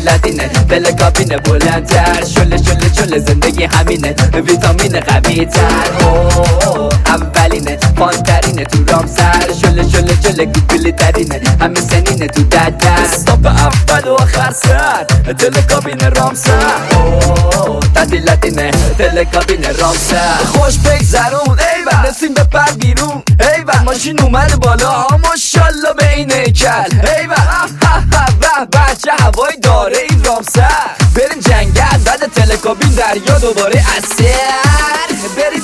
تعطیلاتینه دل کابینه بلندتر شله زندگی همینه ویتامین قوی تر اولینه فانترینه تو رامسر شله گوگلی ترینه همه سنینه تو ددر استاپ اول و آخر سر دل کابینه رامسر تعطیلاتینه دل کابینه رامسر خوش بگذرون ایول نسیم بپر بیرون ایول ماشین اومده بالا ماشالله به این هیکل ایول بچه هوای داره این رامسر بریم جنگل بعد تلکابین دریا دوباره اثر بریم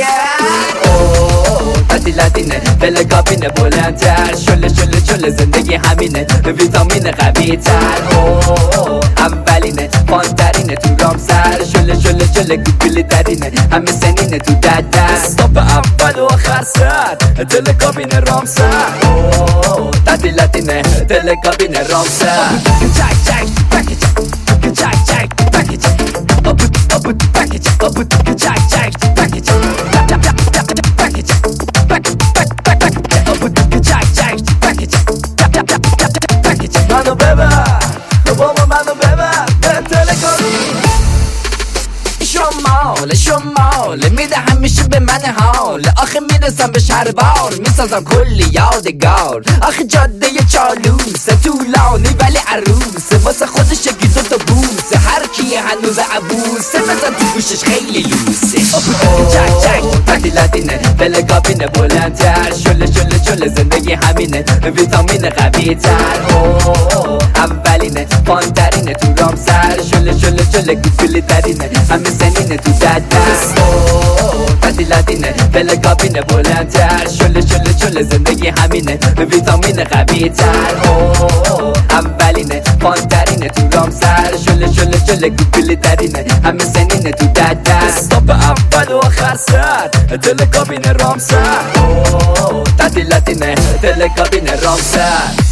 تعطیلاتینه تلکابینه بلندتر شله زندگی همینه ویتامین قوی تر اولینه فانترینه تو رامسر شله گوگلی ترینه همه سنینه تو ددر استاپ اول و آخر سر تلکابینه رامسر تعطیلاتینه تلکابینه رامسر منو ببر بابا منو ببر به تلکابین شمال میده همیشه به من حال آخه میرسم به شهربار میسازم کلی یادگار آخه جاده چالوسه طولانی ولی عروسه واسه خودش یکی دوتا بوسه هر کی هنوز عبوسه بزن تو گوشش خیلی لوسه تعطیلاتینه تلکابینه بلندتر شله زندگی همینه ویتامین قوی تر اولینه فانترینه تو رامسر شله گوگلی ترینه همه سنینه تو ددر تعطیلاتینه تلکابینه بلندتر شله زندگی همینه ویتامین قوی تر اولینه فانترینه تو رامسر شله گوگلی ترینه همه سنینه تو ددر استاپ اول و آخر سر تلکابینه رامسر تعطیلاتینه تلکابینه رامسر